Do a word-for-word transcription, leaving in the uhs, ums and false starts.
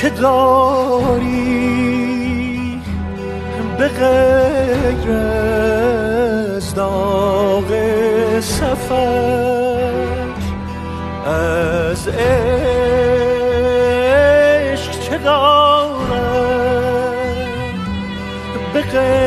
که داری به غیر از داغ سفر، از عشق چه دارم به غیر